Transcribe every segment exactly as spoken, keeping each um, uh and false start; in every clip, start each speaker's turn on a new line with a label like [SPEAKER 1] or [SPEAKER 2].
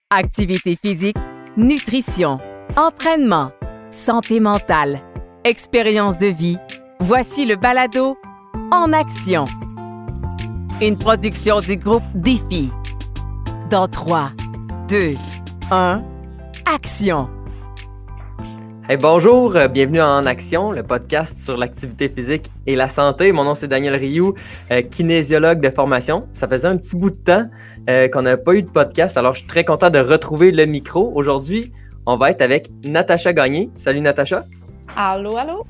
[SPEAKER 1] Activité physique, nutrition, entraînement, santé mentale, expérience de vie. Voici le balado En action. Une production du groupe Défi. Dans trois, deux, un, action!
[SPEAKER 2] Hey, bonjour, euh, bienvenue à En Action, le podcast sur l'activité physique et la santé. Mon nom, c'est Daniel Rioux, euh, kinésiologue de formation. Ça faisait un petit bout de temps euh, qu'on n'a pas eu de podcast, alors je suis très content de retrouver le micro. Aujourd'hui, on va être avec Natacha Gagné. Salut Natacha.
[SPEAKER 3] Allô, allô.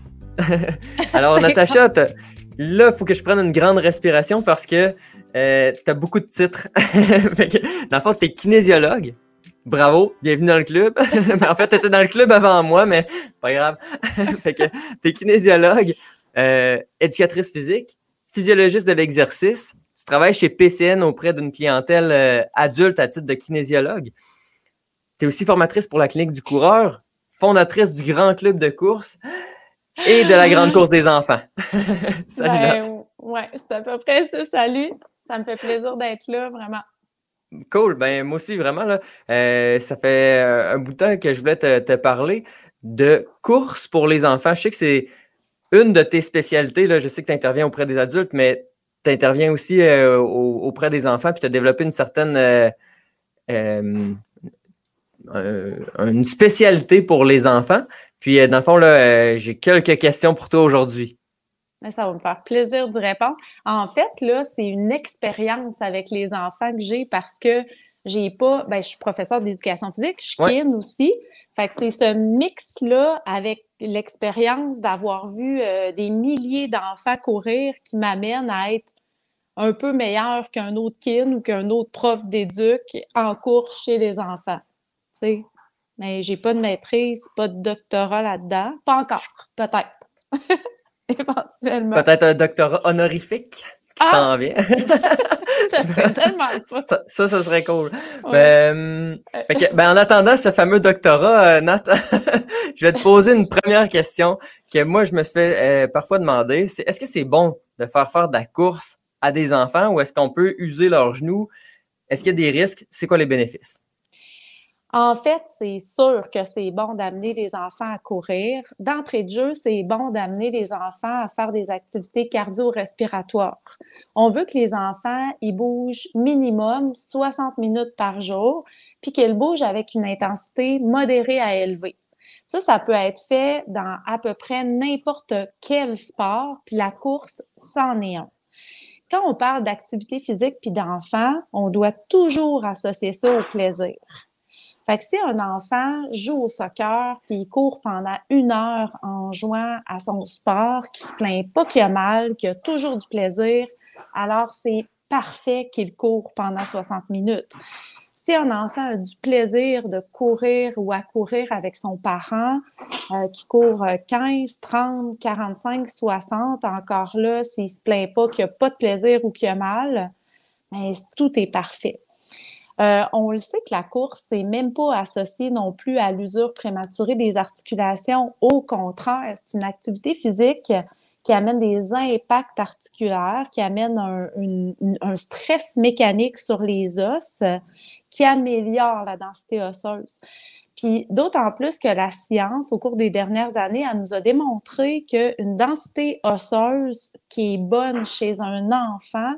[SPEAKER 2] Alors Natacha, là, il faut que je prenne une grande respiration parce que euh, tu as beaucoup de titres. Fait que, dans le fond, tu es kinésiologue. Bravo, bienvenue dans le club. En fait, tu étais dans le club avant moi, mais pas grave. Fait que tu es kinésiologue, euh, éducatrice physique, physiologiste de l'exercice. Tu travailles chez P C N auprès d'une clientèle euh, adulte à titre de kinésiologue. Tu es aussi formatrice pour la clinique du coureur, fondatrice du grand club de course et de la grande course des enfants. Salut,
[SPEAKER 3] ben,
[SPEAKER 2] Nat.
[SPEAKER 3] ouais, c'est à peu près ça. Salut. Ça me fait plaisir d'être là, vraiment.
[SPEAKER 2] Cool, ben moi aussi vraiment là, euh, ça fait euh, un bout de temps que je voulais te, te parler de course pour les enfants. Je sais que c'est une de tes spécialités, là. Je sais que tu interviens auprès des adultes, mais tu interviens aussi euh, au- auprès des enfants, puis tu as développé une certaine euh, euh, euh, une spécialité pour les enfants. Puis euh, dans le fond, là, euh, j'ai quelques questions pour toi aujourd'hui.
[SPEAKER 3] Mais ça va me faire plaisir d'y répondre. En fait, là, c'est une expérience avec les enfants que j'ai parce que j'ai pas, ben, je suis professeure d'éducation physique, je suis
[SPEAKER 2] Ouais.
[SPEAKER 3] kin aussi. Fait que c'est ce mix-là avec l'expérience d'avoir vu euh, des milliers d'enfants courir qui m'amène à être un peu meilleur qu'un autre kin ou qu'un autre prof d'éduc en cours chez les enfants. Tu sais, mais j'ai pas de maîtrise, pas de doctorat là-dedans. Pas encore, peut-être. Éventuellement.
[SPEAKER 2] Peut-être un doctorat honorifique qui
[SPEAKER 3] Ah!
[SPEAKER 2] s'en vient.
[SPEAKER 3] Ça serait tellement le fun.
[SPEAKER 2] Ça, ça, ça serait cool.
[SPEAKER 3] Ouais.
[SPEAKER 2] Ben, euh, fait que, ben, en attendant ce fameux doctorat, euh, Nat, je vais te poser une première question que moi, je me fais euh, parfois demander. C'est, est-ce que c'est bon de faire faire de la course à des enfants ou est-ce qu'on peut user leurs genoux? Est-ce qu'il y a des risques? C'est quoi les bénéfices?
[SPEAKER 3] En fait, c'est sûr que c'est bon d'amener les enfants à courir. D'entrée de jeu, c'est bon d'amener les enfants à faire des activités cardio-respiratoires. On veut que les enfants, ils bougent minimum soixante minutes par jour, puis qu'ils bougent avec une intensité modérée à élevée. Ça, ça peut être fait dans à peu près n'importe quel sport, puis la course, c'en est un. Quand on parle d'activité physique puis d'enfants, on doit toujours associer ça au plaisir. Fait que si un enfant joue au soccer puis il court pendant une heure en jouant à son sport, qui se plaint pas qu'il a mal, qu'il a toujours du plaisir, alors c'est parfait qu'il court pendant soixante minutes. Si un enfant a du plaisir de courir ou à courir avec son parent, euh, qui court quinze, trente, quarante-cinq, soixante, encore là, s'il se plaint pas qu'il a pas de plaisir ou qu'il a mal, mais tout est parfait. Euh, on le sait que la course, c'est même pas associé non plus à l'usure prématurée des articulations. Au contraire, c'est une activité physique qui amène des impacts articulaires, qui amène un, une, un stress mécanique sur les os, qui améliore la densité osseuse. Puis d'autant plus que la science, au cours des dernières années, elle nous a démontré qu'une densité osseuse qui est bonne chez un enfant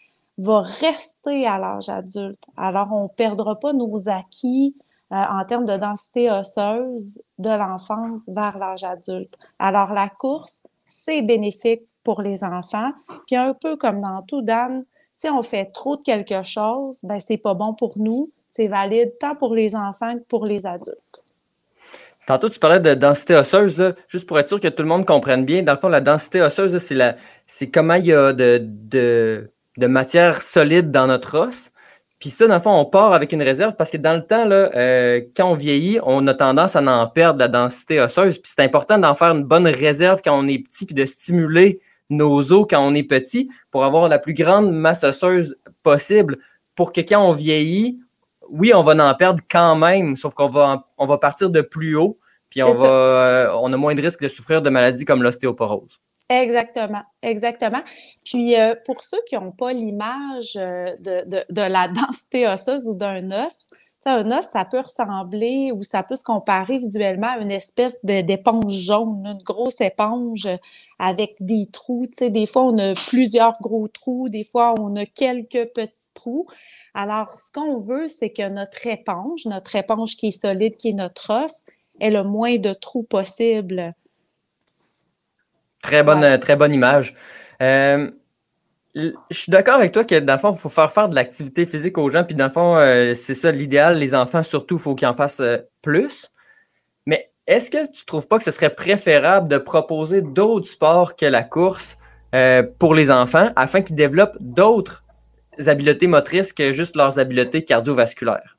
[SPEAKER 3] va rester à l'âge adulte. Alors, on ne perdra pas nos acquis euh, en termes de densité osseuse de l'enfance vers l'âge adulte. Alors, la course, c'est bénéfique pour les enfants. Puis un peu comme dans tout, Dan, si on fait trop de quelque chose, ben c'est pas bon pour nous. C'est valide tant pour les enfants que pour les adultes.
[SPEAKER 2] Tantôt, tu parlais de densité osseuse, là, juste pour être sûr que tout le monde comprenne bien. Dans le fond, la densité osseuse, là, c'est, la, c'est comment il y a de... de de matière solide dans notre os. Puis ça, dans le fond, on part avec une réserve parce que dans le temps, là, euh, quand on vieillit, on a tendance à en perdre la densité osseuse. Puis c'est important d'en faire une bonne réserve quand on est petit puis de stimuler nos os quand on est petit pour avoir la plus grande masse osseuse possible pour que quand on vieillit, oui, on va en perdre quand même, sauf qu'on va, on va partir de plus haut puis on, va, euh, on a moins de risque de souffrir de maladies comme l'ostéoporose.
[SPEAKER 3] Exactement, exactement. Puis, euh, pour ceux qui n'ont pas l'image euh, de, de, de la densité osseuse ou d'un os, sais, un os, ça peut ressembler ou ça peut se comparer visuellement à une espèce de, d'éponge jaune, une grosse éponge avec des trous. Tu sais, des fois, on a plusieurs gros trous, des fois, on a quelques petits trous. Alors, ce qu'on veut, c'est que notre éponge, notre éponge qui est solide, qui est notre os, ait le moins de trous possible.
[SPEAKER 2] Très bonne,
[SPEAKER 3] Ouais.
[SPEAKER 2] euh, très bonne image. Euh, l- je suis d'accord avec toi que dans le fond, il faut faire faire de l'activité physique aux gens. Puis dans le fond, euh, c'est ça l'idéal. Les enfants, surtout, il faut qu'ils en fassent euh, plus. Mais est-ce que tu ne trouves pas que ce serait préférable de proposer d'autres sports que la course euh, pour les enfants afin qu'ils développent d'autres habiletés motrices que juste leurs habiletés cardiovasculaires?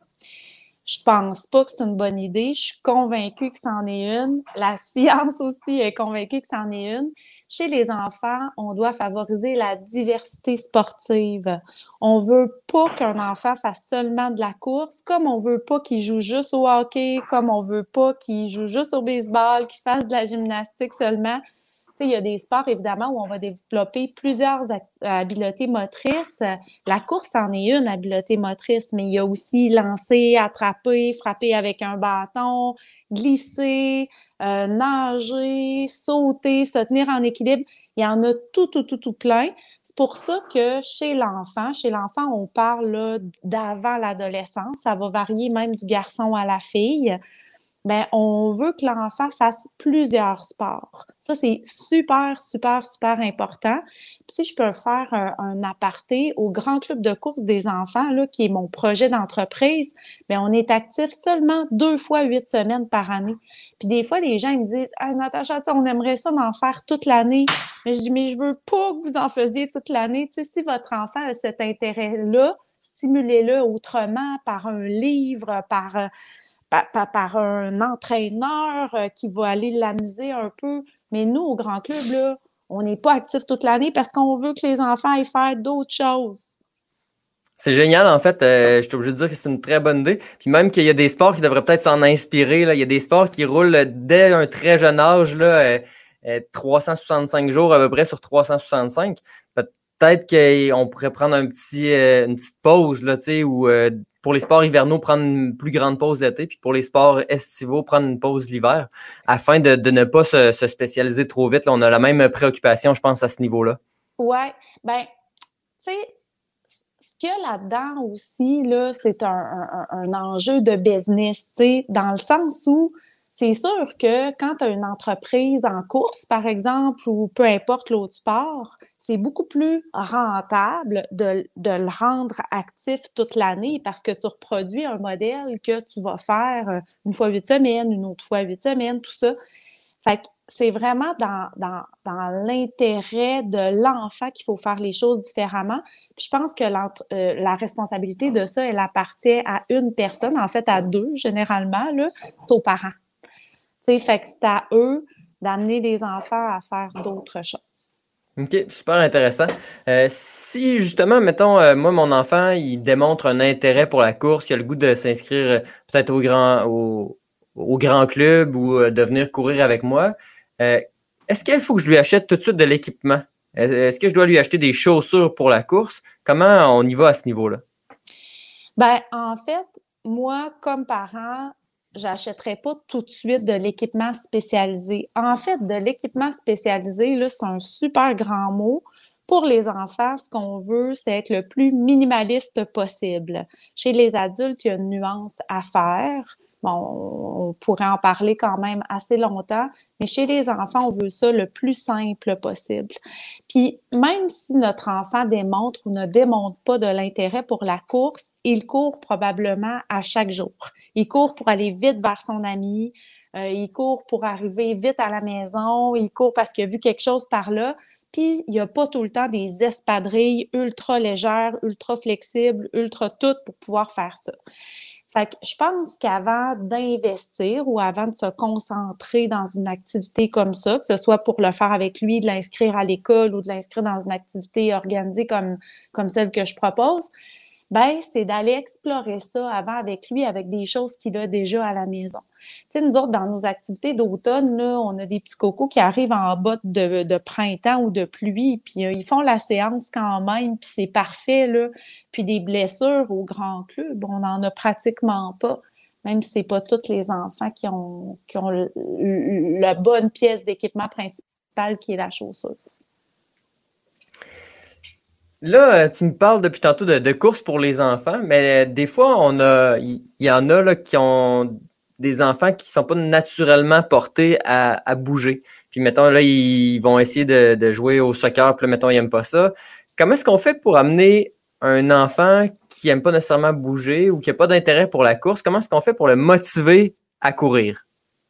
[SPEAKER 3] Je pense pas que c'est une bonne idée. Je suis convaincue que c'en est une. La science aussi est convaincue que c'en est une. Chez les enfants, on doit favoriser la diversité sportive. On veut pas qu'un enfant fasse seulement de la course, comme on veut pas qu'il joue juste au hockey, comme on veut pas qu'il joue juste au baseball, qu'il fasse de la gymnastique seulement. Tu sais, il y a des sports, évidemment, où on va développer plusieurs habiletés motrices. La course en est une habileté motrice, mais il y a aussi lancer, attraper, frapper avec un bâton, glisser, euh, nager, sauter, se tenir en équilibre. Il y en a tout, tout, tout, tout plein. C'est pour ça que chez l'enfant, chez l'enfant, on parle là, d'avant l'adolescence. Ça va varier même du garçon à la fille. Ben, on veut que l'enfant fasse plusieurs sports. Ça, c'est super, super, super important. Puis si je peux faire un, un aparté au Grand Club de course des enfants, là, qui est mon projet d'entreprise, bien, on est actif seulement deux fois huit semaines par année. Puis des fois, les gens ils me disent « Ah, Natacha, on aimerait ça d'en faire toute l'année. » Mais je dis « Mais je veux pas que vous en faisiez toute l'année. » Tu sais, si votre enfant a cet intérêt-là, stimulez-le autrement par un livre, par... Euh, par, par, par un entraîneur euh, qui va aller l'amuser un peu. Mais nous, au Grand Club, là, on n'est pas actifs toute l'année parce qu'on veut que les enfants aillent faire d'autres choses.
[SPEAKER 2] C'est génial, en fait. Euh, je suis obligé de dire que c'est une très bonne idée. Puis même qu'il y a des sports qui devraient peut-être s'en inspirer. Là. Il y a des sports qui roulent dès un très jeune âge, là, euh, euh, trois cent soixante-cinq jours à peu près sur trois cent soixante-cinq. Peut-être qu'on pourrait prendre un petit, euh, une petite pause, là, tu sais, ou euh, pour les sports hivernaux, prendre une plus grande pause l'été, puis pour les sports estivaux, prendre une pause l'hiver, afin de, de ne pas se, se spécialiser trop vite. Là, on a la même préoccupation, je pense, à ce niveau-là.
[SPEAKER 3] Ouais, ben, tu sais, ce qu'il y a là-dedans aussi, là, c'est un, un, un enjeu de business, tu sais, dans le sens où c'est sûr que quand tu as une entreprise en course, par exemple, ou peu importe l'autre sport, c'est beaucoup plus rentable de, de le rendre actif toute l'année parce que tu reproduis un modèle que tu vas faire une fois huit semaines, une autre fois huit semaines, tout ça. Fait que c'est vraiment dans, dans, dans l'intérêt de l'enfant qu'il faut faire les choses différemment. Puis je pense que euh, la responsabilité de ça, elle appartient à une personne, en fait à deux généralement, là, c'est aux parents. Tu sais, fait que c'est à eux d'amener les enfants à faire d'autres choses.
[SPEAKER 2] OK, super intéressant. Euh, si justement, mettons, euh, moi, mon enfant, il démontre un intérêt pour la course, il a le goût de s'inscrire euh, peut-être au grand, au, au grand club ou euh, de venir courir avec moi, euh, est-ce qu'il faut que je lui achète tout de suite de l'équipement? Est-ce que je dois lui acheter des chaussures pour la course? Comment on y va à ce niveau-là?
[SPEAKER 3] Ben, en fait, moi, comme parent, j'achèterais pas tout de suite de l'équipement spécialisé. En fait, de l'équipement spécialisé, là, c'est un super grand mot. Pour les enfants, ce qu'on veut, c'est être le plus minimaliste possible. Chez les adultes, il y a une nuance à faire. Bon, on pourrait en parler quand même assez longtemps, mais chez les enfants, on veut ça le plus simple possible. Puis, même si notre enfant démontre ou ne démontre pas de l'intérêt pour la course, il court probablement à chaque jour. Il court pour aller vite vers son ami, euh, il court pour arriver vite à la maison, il court parce qu'il a vu quelque chose par là. Puis, il n'y a pas tout le temps des espadrilles ultra légères, ultra flexibles, ultra toutes pour pouvoir faire ça. Fait que je pense qu'avant d'investir ou avant de se concentrer dans une activité comme ça, que ce soit pour le faire avec lui, de l'inscrire à l'école ou de l'inscrire dans une activité organisée comme, comme celle que je propose, ben c'est d'aller explorer ça avant avec lui, avec des choses qu'il a déjà à la maison. Tu sais, nous autres, dans nos activités d'automne, là, on a des petits cocos qui arrivent en botte de, de printemps ou de pluie, puis euh, ils font la séance quand même, puis c'est parfait, là. Puis des blessures au grand club, on n'en a pratiquement pas, même si c'est pas tous les enfants qui ont, qui ont le, le- la bonne pièce d'équipement principal qui est la chaussure.
[SPEAKER 2] Là, euh, tu me parles depuis tantôt de, de courses pour les enfants, mais des fois, on a, il y, y en a là, qui ont des enfants qui ne sont pas naturellement portés à, à bouger. Puis, mettons, là, ils vont essayer de, de jouer au soccer, puis là, mettons, ils n'aiment pas ça. Comment est-ce qu'on fait pour amener un enfant qui n'aime pas nécessairement bouger ou qui n'a pas d'intérêt pour la course? Comment est-ce qu'on fait pour le motiver à courir?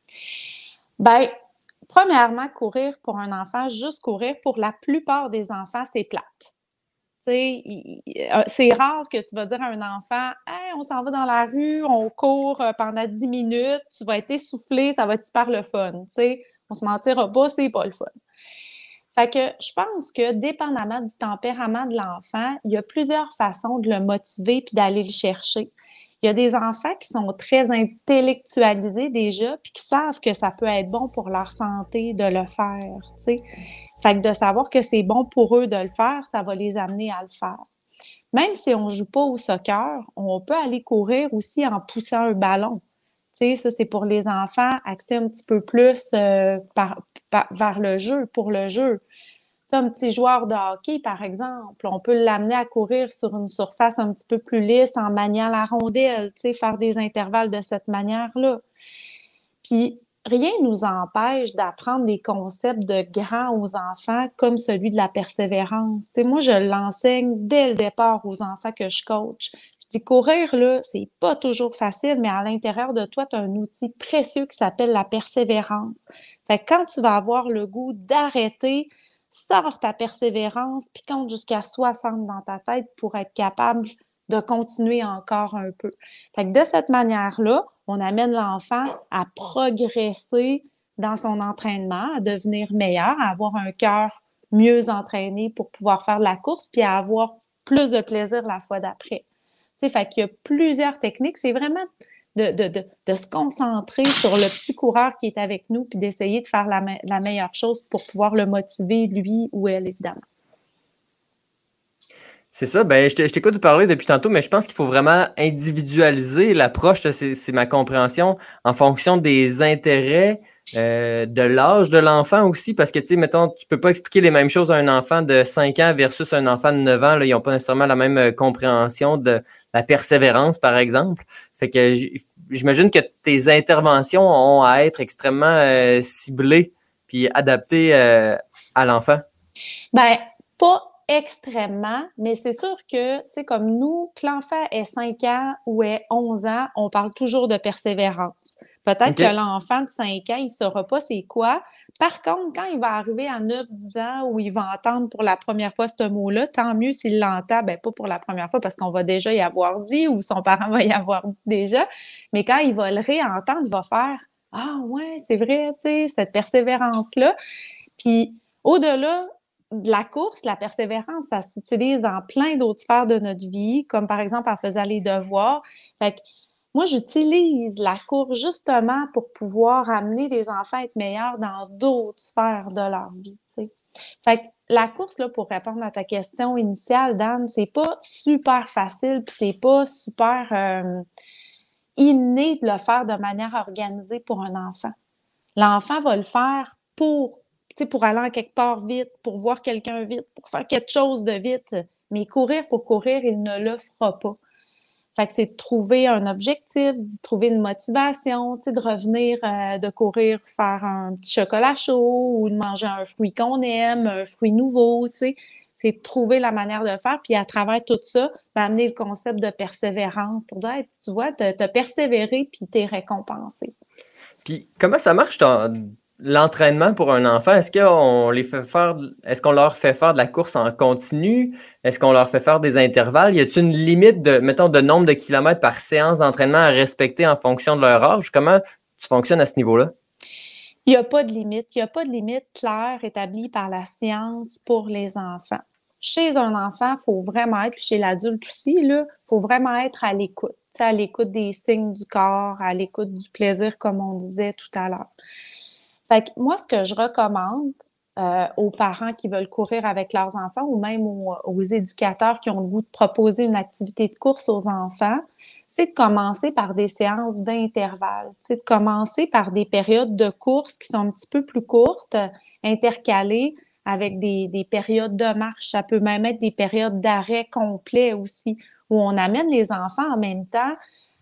[SPEAKER 3] Ben, premièrement, courir pour un enfant, juste courir, pour la plupart des enfants, c'est plate. Tu sais, il- il- euh, c'est rare que tu vas dire à un enfant, hey, on s'en va dans la rue, on court euh, pendant dix minutes, tu vas être essoufflé, ça va être super le fun. Tu sais, on se mentira pas, c'est pas le fun. Fait que je pense que, dépendamment du tempérament de l'enfant, il y a plusieurs façons de le motiver puis d'aller le chercher. Il y a des enfants qui sont très intellectualisés déjà puis qui savent que ça peut être bon pour leur santé de le faire, tu sais. Fait que de savoir que c'est bon pour eux de le faire, ça va les amener à le faire. Même si on joue pas au soccer, on peut aller courir aussi en poussant un ballon. Tu sais, ça, c'est pour les enfants, axé un petit peu plus euh, par, par- vers le jeu, pour le jeu. Tu sais, un petit joueur de hockey, par exemple, on peut l'amener à courir sur une surface un petit peu plus lisse en maniant la rondelle, tu sais, faire des intervalles de cette manière-là. Puis, rien ne nous empêche d'apprendre des concepts de grands aux enfants, comme celui de la persévérance. Tu sais, moi, je l'enseigne dès le départ aux enfants que je coach. Je dis, courir, là, c'est pas toujours facile, mais à l'intérieur de toi, tu as un outil précieux qui s'appelle la persévérance. Fait que quand tu vas avoir le goût d'arrêter, sors ta persévérance, puis compte jusqu'à soixante dans ta tête pour être capable de continuer encore un peu. Fait que de cette manière-là, on amène l'enfant à progresser dans son entraînement, à devenir meilleur, à avoir un cœur mieux entraîné pour pouvoir faire de la course, puis à avoir plus de plaisir la fois d'après. Tu sais, fait qu'il y a plusieurs techniques. C'est vraiment de, de, de, de se concentrer sur le petit coureur qui est avec nous, puis d'essayer de faire la, me- la meilleure chose pour pouvoir le motiver, lui ou elle, évidemment.
[SPEAKER 2] C'est ça, ben, je t'ai- je t'écoute parler depuis tantôt, mais je pense qu'il faut vraiment individualiser l'approche, là, c'est c'est ma compréhension, en fonction des intérêts, euh, de l'âge de l'enfant aussi, parce que, tu sais, mettons, tu peux pas expliquer les mêmes choses à un enfant de cinq ans versus un enfant de neuf ans, là, ils n'ont pas nécessairement la même euh, compréhension de la persévérance, par exemple. Fait que j- j'imagine que tes interventions ont à être extrêmement euh, ciblées puis adaptées euh, à l'enfant.
[SPEAKER 3] Ben, pas extrêmement, mais c'est sûr que, tu sais, comme nous, que l'enfant ait cinq ans ou ait onze ans, on parle toujours de persévérance. Peut-être
[SPEAKER 2] OK.
[SPEAKER 3] que l'enfant de cinq ans, il saura pas c'est quoi. Par contre, quand il va arriver à neuf dix ans où il va entendre pour la première fois ce mot-là, tant mieux s'il l'entend, ben pas pour la première fois parce qu'on va déjà y avoir dit ou son parent va y avoir dit déjà, mais quand il va le réentendre, il va faire « Ah ouais, c'est vrai, tu sais, cette persévérance-là. » Puis au-delà de la course, la persévérance, ça s'utilise dans plein d'autres sphères de notre vie, comme par exemple en faisant les devoirs. Fait que moi, j'utilise la course justement pour pouvoir amener les enfants à être meilleurs dans d'autres sphères de leur vie, tu sais. Fait que la course, là, pour répondre à ta question initiale, Dan, c'est pas super facile, puis c'est pas super euh, inné de le faire de manière organisée pour un enfant. L'enfant va le faire pour, tu sais, pour aller en quelque part vite, pour voir quelqu'un vite, pour faire quelque chose de vite. Mais courir pour courir, il ne le fera pas. Fait que c'est de trouver un objectif, de trouver une motivation, tu sais, de revenir, euh, de courir, faire un petit chocolat chaud ou de manger un fruit qu'on aime, un fruit nouveau, tu sais. C'est de trouver la manière de faire. Puis à travers tout ça, ben, amener le concept de persévérance pour dire, hey, tu vois, t'as t'as persévéré puis t'es récompensé.
[SPEAKER 2] Puis comment ça marche ton- l'entraînement pour un enfant? Est-ce qu'on les fait faire, est-ce qu'on leur fait faire de la course en continu? Est-ce qu'on leur fait faire des intervalles? Y a-t-il une limite de, mettons, de nombre de kilomètres par séance d'entraînement à respecter en fonction de leur âge? Comment tu fonctionnes à ce niveau-là?
[SPEAKER 3] Il n'y a pas de limite. Il n'y a pas de limite claire établie par la science pour les enfants. chez un enfant, il faut vraiment être, puis chez l'adulte aussi, il faut vraiment être à l'écoute. T'sais, à l'écoute des signes du corps, à l'écoute du plaisir, comme on disait tout à l'heure. Fait que moi, ce que je recommande euh, aux parents qui veulent courir avec leurs enfants ou même aux, aux éducateurs qui ont le goût de proposer une activité de course aux enfants, c'est de commencer par des séances d'intervalle, c'est de commencer par des périodes de course qui sont un petit peu plus courtes, intercalées avec des, des périodes de marche. Ça peut même être des périodes d'arrêt complet aussi, où on amène les enfants en même temps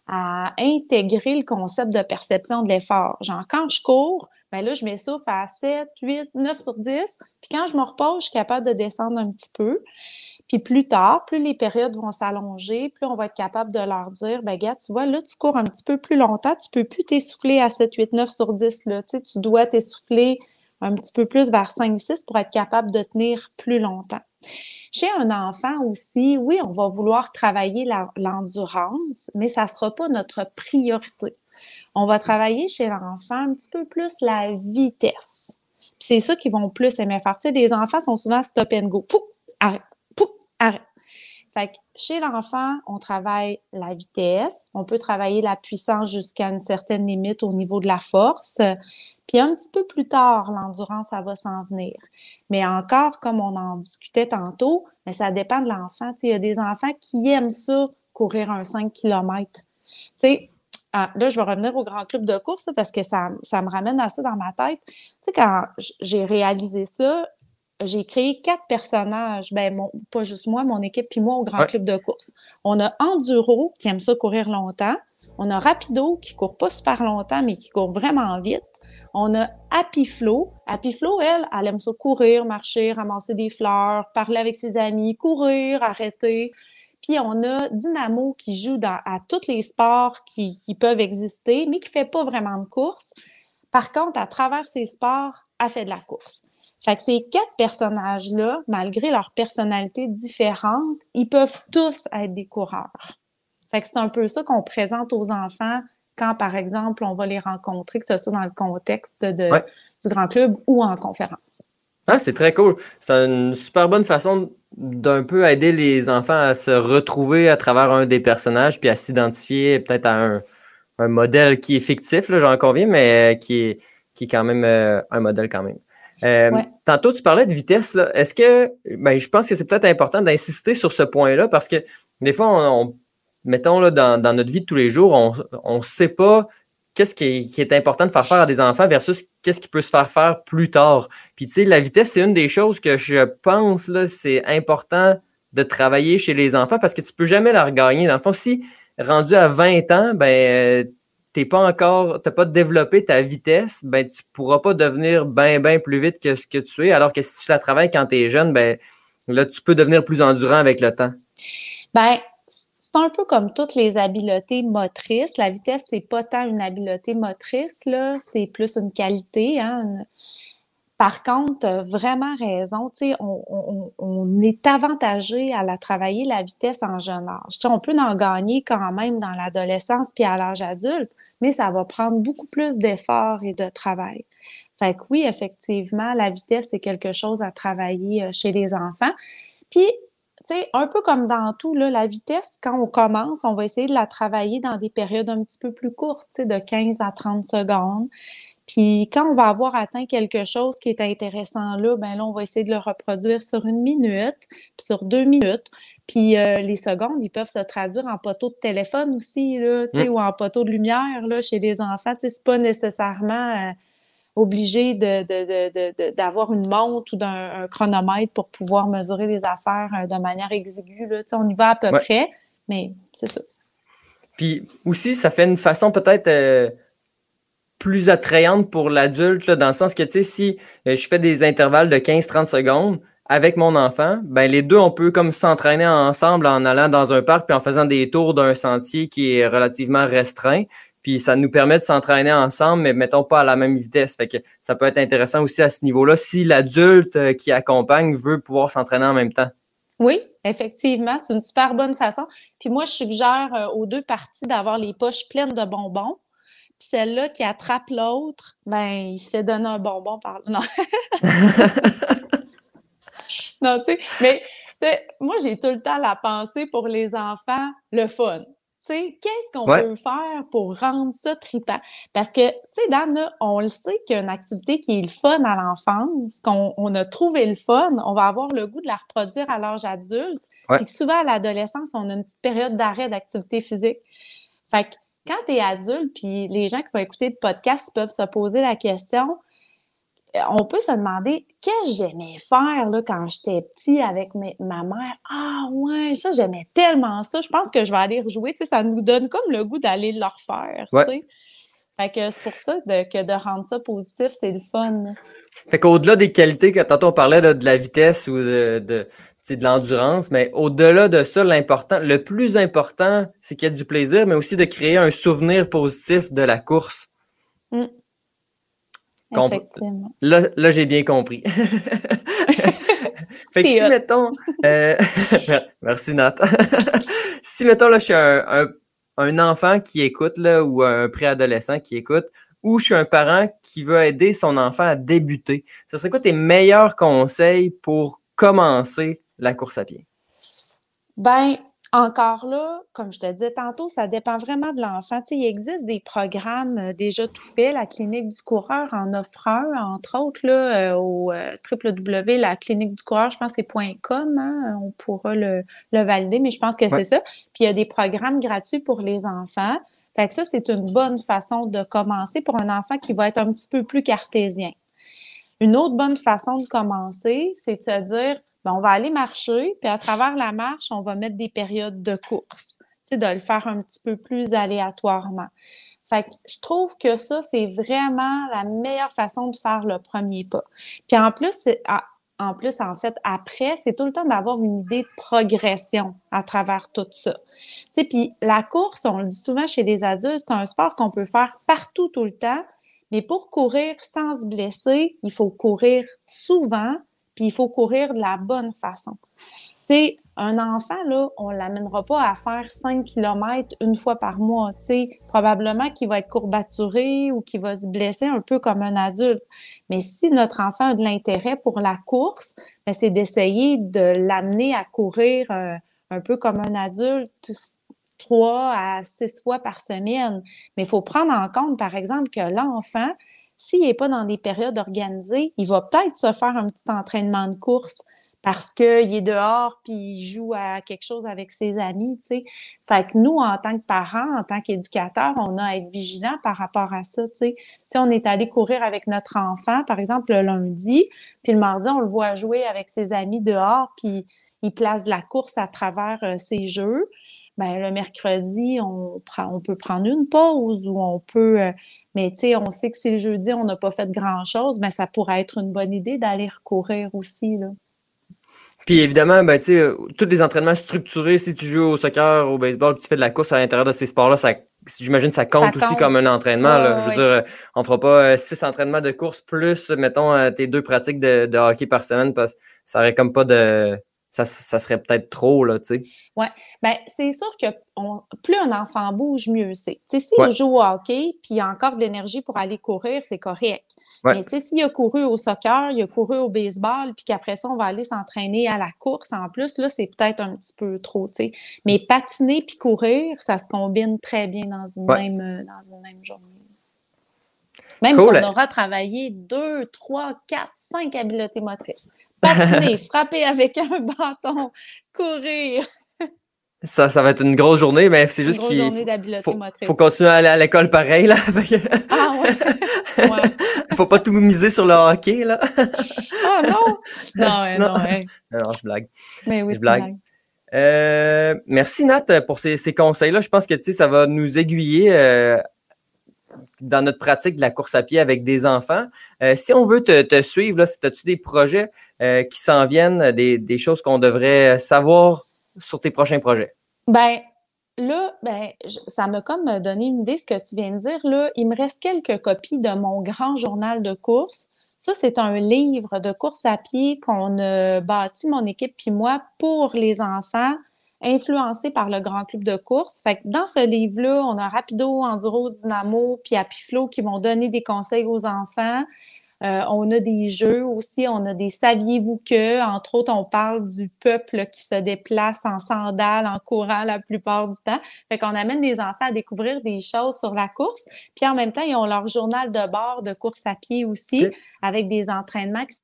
[SPEAKER 3] à intégrer le concept de perception de l'effort. Genre, quand je cours, ben là, je m'essouffle à sept, huit, neuf sur dix, puis quand je me repose, je suis capable de descendre un petit peu. Puis plus tard, plus les périodes vont s'allonger, plus on va être capable de leur dire, ben gars, tu vois, là, tu cours un petit peu plus longtemps, tu peux plus t'essouffler à sept, huit, neuf sur dix, là. Tu sais, tu dois t'essouffler un petit peu plus vers cinq, six pour être capable de tenir plus longtemps. Chez un enfant aussi, oui, on va vouloir travailler la, l'endurance, mais ça ne sera pas notre priorité. On va travailler chez l'enfant un petit peu plus la vitesse. Puis c'est ça qu'ils vont plus aimer faire. Tu sais, les enfants sont souvent stop and go. Pouf, arrête, pouf, arrête. Fait que chez l'enfant, on travaille la vitesse, on peut travailler la puissance jusqu'à une certaine limite au niveau de la force. Puis un petit peu plus tard, l'endurance, ça va s'en venir. Mais encore, comme on en discutait tantôt, mais ça dépend de l'enfant. Tu sais, il y a des enfants qui aiment ça, courir un cinq kilomètres. Tu sais, ah, là, je vais revenir au grand club de course là, parce que ça, ça me ramène à ça dans ma tête. Tu sais, quand j'ai réalisé ça, j'ai créé quatre personnages, ben mon, pas juste moi, mon équipe puis moi au grand
[SPEAKER 2] Ouais.
[SPEAKER 3] club de course. On a Enduro qui aime ça courir longtemps. On a Rapido qui court pas super longtemps, mais qui court vraiment vite. On a Happy Flo. Happy Flo, elle, elle aime ça courir, marcher, ramasser des fleurs, parler avec ses amis, courir, arrêter. Puis on a Dynamo qui joue dans, à tous les sports qui, qui peuvent exister, mais qui fait pas vraiment de course. Par contre, à travers ces sports, elle fait de la course. Fait que ces quatre personnages-là, malgré leurs personnalités différentes, ils peuvent tous être des coureurs. Fait que c'est un peu ça qu'on présente aux enfants quand, par exemple, on va les rencontrer, que ce soit dans le contexte de,
[SPEAKER 2] Ouais.
[SPEAKER 3] du grand club ou en conférence.
[SPEAKER 2] Ah, c'est très cool. C'est une super bonne façon d'un peu aider les enfants à se retrouver à travers un des personnages puis à s'identifier peut-être à un, un modèle qui est fictif, là, j'en conviens, mais qui est, qui est quand même euh, un modèle quand même. Euh,
[SPEAKER 3] Ouais.
[SPEAKER 2] Tantôt, tu parlais de vitesse. Là. Est-ce que, ben, je pense que c'est peut-être important d'insister sur ce point-là parce que des fois, on, on mettons là, dans, dans notre vie de tous les jours, on ne sait pas qu'est-ce qui est, qui est important de faire faire à des enfants versus qu'est-ce qui peut se faire faire plus tard. Puis, tu sais, la vitesse, c'est une des choses que je pense, là, c'est important de travailler chez les enfants parce que tu ne peux jamais la regagner. Dans le fond, si rendu à vingt ans, ben, t'es pas encore, t'as pas développé ta vitesse, ben, tu pourras pas devenir bien, bien plus vite que ce que tu es. Alors que si tu la travailles quand tu es jeune, ben, là, tu peux devenir plus endurant avec le temps.
[SPEAKER 3] Ben, c'est un peu comme toutes les habiletés motrices. La vitesse, c'est pas tant une habileté motrice, là, c'est plus une qualité, hein. Une... Par contre, tu as vraiment raison, tu sais, on, on, on est avantagé à la travailler la vitesse en jeune âge. Tu sais, on peut en gagner quand même dans l'adolescence puis à l'âge adulte, mais ça va prendre beaucoup plus d'efforts et de travail. Fait que oui, effectivement, la vitesse, c'est quelque chose à travailler chez les enfants. Puis, tu sais, un peu comme dans tout, là, la vitesse, quand on commence, on va essayer de la travailler dans des périodes un petit peu plus courtes, tu sais, de quinze à trente secondes. Puis quand on va avoir atteint quelque chose qui est intéressant là, ben là, on va essayer de le reproduire sur une minute, puis sur deux minutes. Puis euh, les secondes, ils peuvent se traduire en poteau de téléphone aussi, là, tu sais,
[SPEAKER 2] Mm.
[SPEAKER 3] ou en poteau de lumière, là, chez les enfants. Tu sais, c'est pas nécessairement euh, obligé de, de, de, de, de, d'avoir une montre ou d'un un chronomètre pour pouvoir mesurer les affaires euh, de manière exiguë, là. Tu sais, on y va à peu
[SPEAKER 2] Ouais.
[SPEAKER 3] près, mais c'est ça.
[SPEAKER 2] Puis aussi, ça fait une façon peut-être euh, plus attrayante pour l'adulte, là, dans le sens que, tu sais, si euh, je fais des intervalles de quinze à trente secondes avec mon enfant, ben les deux, on peut comme s'entraîner ensemble en allant dans un parc puis en faisant des tours d'un sentier qui est relativement restreint. Puis ça nous permet de s'entraîner ensemble, mais mettons pas à la même vitesse. Fait que ça peut être intéressant aussi à ce niveau-là si l'adulte euh, qui accompagne veut pouvoir s'entraîner en même temps.
[SPEAKER 3] Oui, effectivement, c'est une super bonne façon. Puis moi, je suggère euh, aux deux parties d'avoir les poches pleines de bonbons. Puis celle-là qui attrape l'autre, ben, il se fait donner un bonbon par là. Non, non tu sais, mais T'sais, moi, j'ai tout le temps la pensée pour les enfants, le fun. Tu sais, qu'est-ce qu'on
[SPEAKER 2] Ouais,
[SPEAKER 3] peut faire pour rendre ça trippant? Parce que, tu sais, Dan, là, on le sait qu'il y a une activité qui est le fun à l'enfance, qu'on on a trouvé le fun, on va avoir le goût de la reproduire à l'âge adulte,
[SPEAKER 2] ouais.
[SPEAKER 3] puis que souvent à l'adolescence, on a une petite période d'arrêt d'activité physique. Fait que quand tu es adulte, puis les gens qui vont écouter le podcast peuvent se poser la question, euh, on peut se demander qu'est-ce que j'aimais faire là, quand j'étais petit avec mes- ma mère. Ah ouais, ça, j'aimais tellement ça. Je pense que je vais aller rejouer. Tu sais, ça nous donne comme le goût d'aller le refaire. Tu
[SPEAKER 2] Ouais.
[SPEAKER 3] sais. Fait que c'est pour ça de- que de rendre ça positif, c'est le fun, là.
[SPEAKER 2] Fait qu'au-delà des qualités que tantôt on parlait là, de la vitesse ou de, de, tu sais, de l'endurance, mais au-delà de ça, l'important, le plus important, c'est qu'il y ait du plaisir, mais aussi de créer un souvenir positif de la course.
[SPEAKER 3] Mm,
[SPEAKER 2] Comp-
[SPEAKER 3] effectivement.
[SPEAKER 2] Là, là j'ai bien compris. Fait que
[SPEAKER 3] C'est
[SPEAKER 2] si,
[SPEAKER 3] hot.
[SPEAKER 2] mettons, euh, merci Nat. Si, mettons, là, je suis un, un, un enfant qui écoute, là, ou un préadolescent qui écoute, ou je suis un parent qui veut aider son enfant à débuter, ce serait quoi tes meilleurs conseils pour commencer la course à pied?
[SPEAKER 3] Ben, encore là, comme je te disais tantôt, ça dépend vraiment de l'enfant. Tu sais, il existe des programmes euh, déjà tout faits. La Clinique du coureur en offre un, entre autres, là, euh, au euh, w w w point la clinique du coureur, je pense que c'est .com, hein, on pourra le, le valider, mais je pense que
[SPEAKER 2] Ouais.
[SPEAKER 3] c'est ça. Puis il y a des programmes gratuits pour les enfants. Fait que ça, c'est une bonne façon de commencer pour un enfant qui va être un petit peu plus cartésien. Une autre bonne façon de commencer, c'est de se dire, ben, on va aller marcher, puis à travers la marche, on va mettre des périodes de course. Tu sais, de le faire un petit peu plus aléatoirement. Fait que je trouve que ça, c'est vraiment la meilleure façon de faire le premier pas. Puis en plus, c'est, ah, en plus, en fait, après, c'est tout le temps d'avoir une idée de progression à travers tout ça. Tu sais, puis la course, on le dit souvent chez les adultes, c'est un sport qu'on peut faire partout, tout le temps. Mais pour courir sans se blesser, il faut courir souvent, puis il faut courir de la bonne façon. Tu sais, un enfant, là, on ne l'amènera pas à faire cinq kilomètres une fois par mois. Tu sais, probablement qu'il va être courbaturé ou qu'il va se blesser un peu comme un adulte. Mais si notre enfant a de l'intérêt pour la course, ben, c'est d'essayer de l'amener à courir euh, un peu comme un adulte, trois à six fois par semaine. Mais il faut prendre en compte, par exemple, que l'enfant, s'il n'est pas dans des périodes organisées, il va peut-être se faire un petit entraînement de course parce qu'il est dehors puis il joue à quelque chose avec ses amis, tu sais. Fait que nous, en tant que parents, en tant qu'éducateurs, on a à être vigilants par rapport à ça, tu sais. Si on est allé courir avec notre enfant, par exemple, le lundi, puis le mardi, on le voit jouer avec ses amis dehors, puis il place de la course à travers euh, ses jeux, ben, le mercredi, on, prend, on peut prendre une pause ou on peut... Euh, mais tu sais, on sait que si le jeudi, on n'a pas fait grand-chose, ben, ça pourrait être une bonne idée d'aller recourir aussi, là.
[SPEAKER 2] Puis évidemment, ben, tu sais, euh, tous les entraînements structurés, si tu joues au soccer, au baseball, puis tu fais de la course à l'intérieur de ces sports-là, ça, j'imagine que ça compte
[SPEAKER 3] Ça
[SPEAKER 2] aussi
[SPEAKER 3] compte.
[SPEAKER 2] comme un entraînement,
[SPEAKER 3] Ouais,
[SPEAKER 2] là.
[SPEAKER 3] ouais,
[SPEAKER 2] Je veux
[SPEAKER 3] ouais.
[SPEAKER 2] dire, euh, on fera pas euh, six entraînements de course plus, mettons, euh, tes deux pratiques de, de hockey par semaine, parce que ça aurait comme pas de... Ça, ça serait peut-être trop, là, tu sais.
[SPEAKER 3] Ouais. Ben, c'est sûr que on, plus un enfant bouge, mieux c'est. Tu sais, s'il
[SPEAKER 2] Ouais,
[SPEAKER 3] joue au hockey, puis il a encore de l'énergie pour aller courir, c'est correct.
[SPEAKER 2] ouais.
[SPEAKER 3] Mais tu sais, s'il a couru au soccer, il a couru au baseball, puis qu'après ça, on va aller s'entraîner à la course en plus, là, c'est peut-être un petit peu trop, tu sais. Mais patiner puis courir, ça se combine très bien dans une
[SPEAKER 2] Ouais.
[SPEAKER 3] même, euh, dans une même journée. Même
[SPEAKER 2] Cool.
[SPEAKER 3] qu'on aura travaillé deux, trois, quatre, cinq habiletés motrices. Patiner, frapper avec un bâton, courir.
[SPEAKER 2] Ça, ça va être une grosse journée, mais c'est
[SPEAKER 3] Une
[SPEAKER 2] juste
[SPEAKER 3] grosse
[SPEAKER 2] qu'il
[SPEAKER 3] journée
[SPEAKER 2] faut,
[SPEAKER 3] d'habileté
[SPEAKER 2] faut,
[SPEAKER 3] motrice.
[SPEAKER 2] faut continuer à aller à l'école pareil, là.
[SPEAKER 3] Ah ouais? Ouais.
[SPEAKER 2] Faut pas tout miser sur le hockey, là.
[SPEAKER 3] Ah non! Non, ouais,
[SPEAKER 2] Non.
[SPEAKER 3] non, ouais.
[SPEAKER 2] Non, non, je blague.
[SPEAKER 3] Mais oui,
[SPEAKER 2] Je
[SPEAKER 3] tu
[SPEAKER 2] blague.
[SPEAKER 3] blagues.
[SPEAKER 2] Euh, merci Nat pour ces, ces conseils-là. Je pense que tu sais, ça va nous aiguiller euh, dans notre pratique de la course à pied avec des enfants. Euh, si on veut te, te suivre, là, as-tu des projets euh, qui s'en viennent, des, des choses qu'on devrait savoir sur tes prochains projets?
[SPEAKER 3] Ben, là, ben, je- ça m'a comme donné une idée ce que tu viens de dire. Là, il me reste quelques copies de mon grand journal de course. Ça, c'est un livre de course à pied qu'on a bâti, mon équipe puis moi, pour les enfants, influencés par le Grand Club de course. Fait que dans ce livre-là, on a Rapido, Enduro, Dynamo puis Happy Flow qui vont donner des conseils aux enfants. Euh, on a des jeux aussi, on a des saviez-vous que, entre autres, on parle du peuple qui se déplace en sandales, en courant la plupart du temps. Fait qu'on amène les enfants à découvrir des choses sur la course. Puis en même temps, ils ont leur journal de bord de course à pied aussi, okay. avec des entraînements qui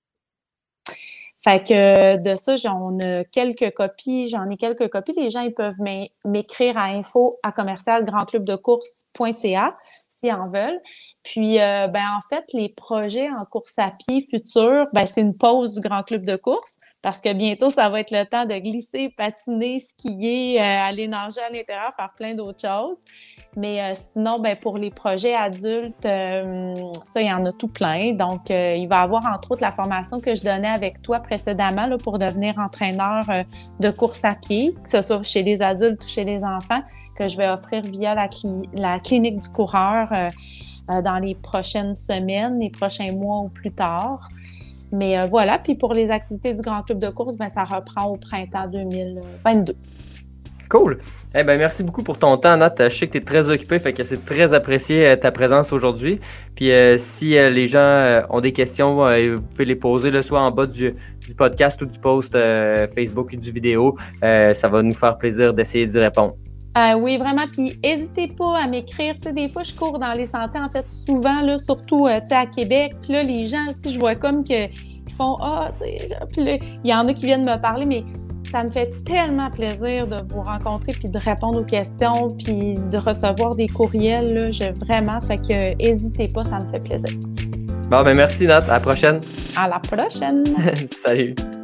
[SPEAKER 3] Fait que de ça, j'en ai quelques copies, j'en ai quelques copies. Les gens, ils peuvent m'écrire à info à commercial grand club de course point c a s'ils en veulent. Puis, euh, ben en fait, les projets en course à pied futurs, ben c'est une pause du Grand Club de course parce que bientôt, ça va être le temps de glisser, patiner, skier, euh, aller nager à l'intérieur, faire plein d'autres choses. Mais euh, sinon, ben pour les projets adultes, euh, ça, il y en a tout plein. Donc, euh, il va y avoir, entre autres, la formation que je donnais avec toi précédemment là, pour devenir entraîneur euh, de course à pied, que ce soit chez les adultes ou chez les enfants, que je vais offrir via la, cli- la clinique du coureur euh, euh, dans les prochaines semaines, les prochains mois ou plus tard. Mais euh, voilà, puis pour les activités du Grand Club de course, ben, ça reprend au printemps deux mille vingt-deux.
[SPEAKER 2] Cool. Eh ben, merci beaucoup pour ton temps, Nat. Je sais que tu es très occupé, fait que c'est très apprécié ta présence aujourd'hui. Puis euh, si euh, les gens euh, ont des questions, euh, vous pouvez les poser là, soit en bas du, du podcast ou du post euh, Facebook ou du vidéo. Euh, ça va nous faire plaisir d'essayer d'y répondre.
[SPEAKER 3] Euh, oui, vraiment. Puis, n'hésitez pas à m'écrire. Tu sais, des fois, je cours dans les sentiers, en fait, souvent, là, surtout, euh, tu sais, à Québec. Puis là, les gens, tu sais, je vois comme qu'ils font « Ah, tu sais, puis là, il y en a qui viennent me parler, mais ça me fait tellement plaisir de vous rencontrer puis de répondre aux questions puis de recevoir des courriels, là, je, vraiment. Fait que, n'hésitez pas, ça me fait plaisir.
[SPEAKER 2] Bon, ben merci, Nat. À la prochaine.
[SPEAKER 3] À la prochaine.
[SPEAKER 2] Salut.